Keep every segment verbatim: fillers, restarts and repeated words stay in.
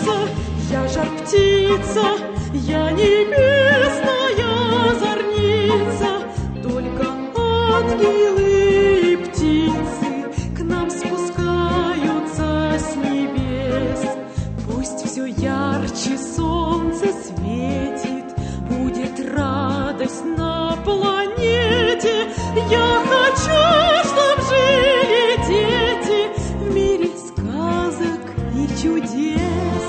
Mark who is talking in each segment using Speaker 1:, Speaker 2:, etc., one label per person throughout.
Speaker 1: я жар птица, я небесная зорница. Только ангелы и птицы к нам спускаются с небес. Пусть все ярче солнце светит, будет радость на планете. Я хочу, чтоб жили дети в мире сказок и чудес.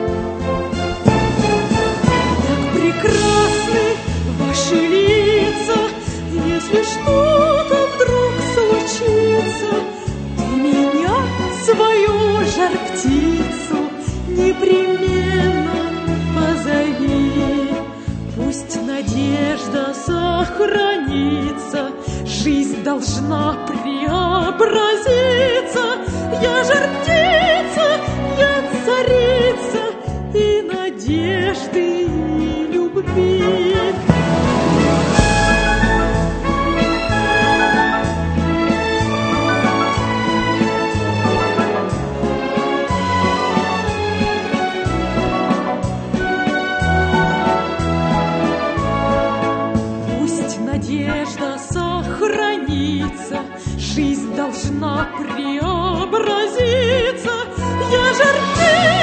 Speaker 1: Так прекрасны ваши лица, если что-то вдруг случится, ты меня, свою жар-птицу, непременно позови. Пусть надежда сохранится, жизнь должна преобразиться. Я жар-птица, я царица и надежды, и любви. Надежда сохранится, жизнь должна преобразиться. Я жар-птица,